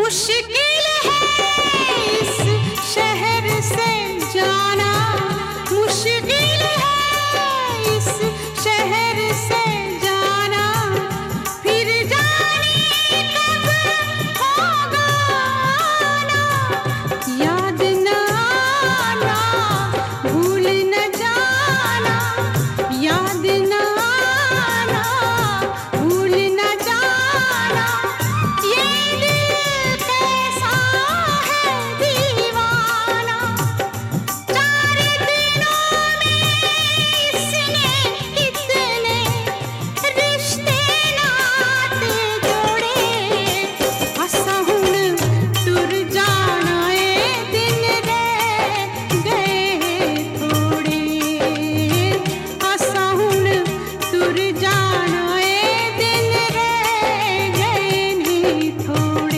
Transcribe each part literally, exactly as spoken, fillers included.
मुश्किल है इस शहर से जाना, मुश्किल है इस शहर से जाना, फिर जाने कब होगा आना, याद न आना, भूल न जाना, याद न आना, भूल न जाना, ये दिल कैसा है दीवाना, चार दिनों में इसने इतने रिश्ते नाते जोड़े, असा हुण टुर जाना ए दिन रह गए थोड़े, असा हुण टुर जाना ए दिन रह गए नी थोड़े।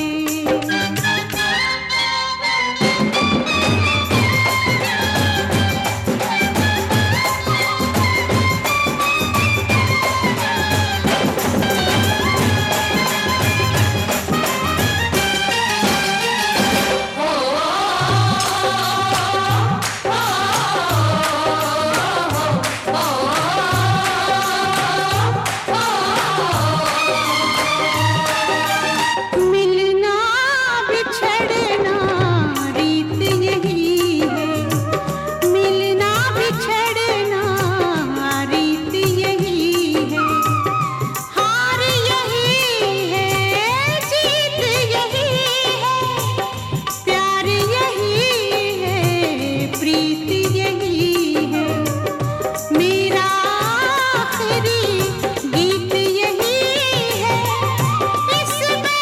मिलना बिछड़ना रीत यही है, मिलना बिछड़ना रीत यही है, हार यही है, जीत यही है, प्यार यही है, प्रीत यही है, मेरा आखिरी गीत यही है, इस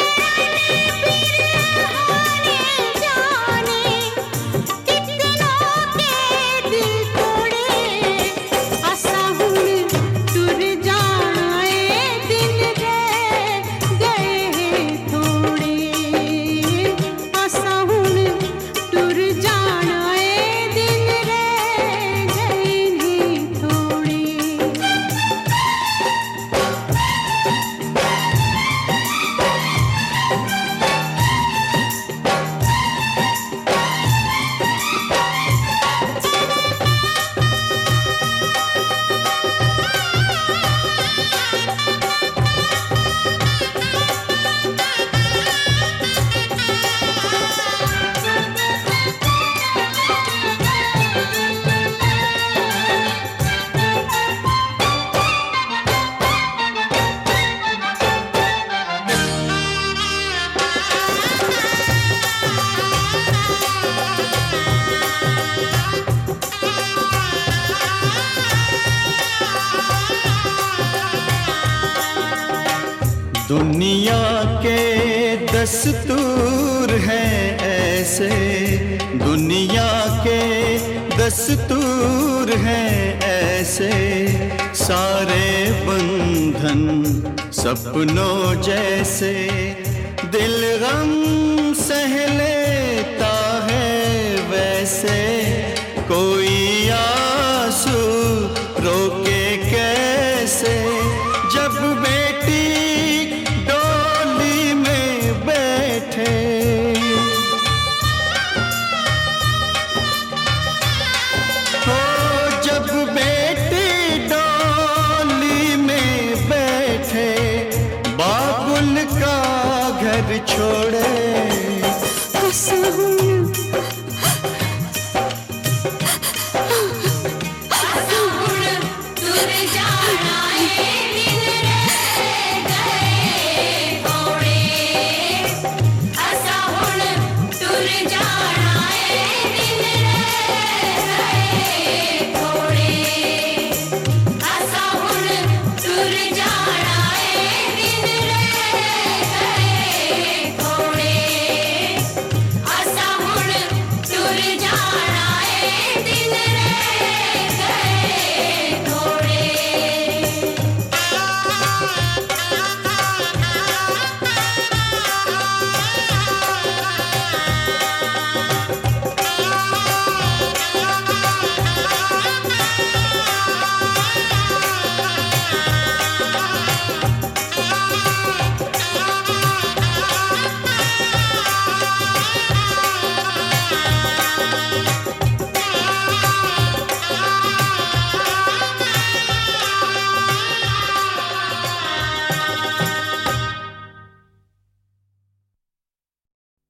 जाने कितनों के दिल तोड़े, असा हुण टुर जाना ए दिन रह गए थोड़े, असा हुण टुर जाना ए दिन रह गए नी थोड़े। दुनिया के दस्तूर हैं ऐसे, दुनिया के दस्तूर हैं ऐसे, सारे बंधन सपनों जैसे, दिल गम सह लेता है वैसे, कोई आंसू रोके कैसे, जब बेटी डोली में बैठे, हो जब बेटी डोली में बैठे, बाबुल का घर छोड़े, कसम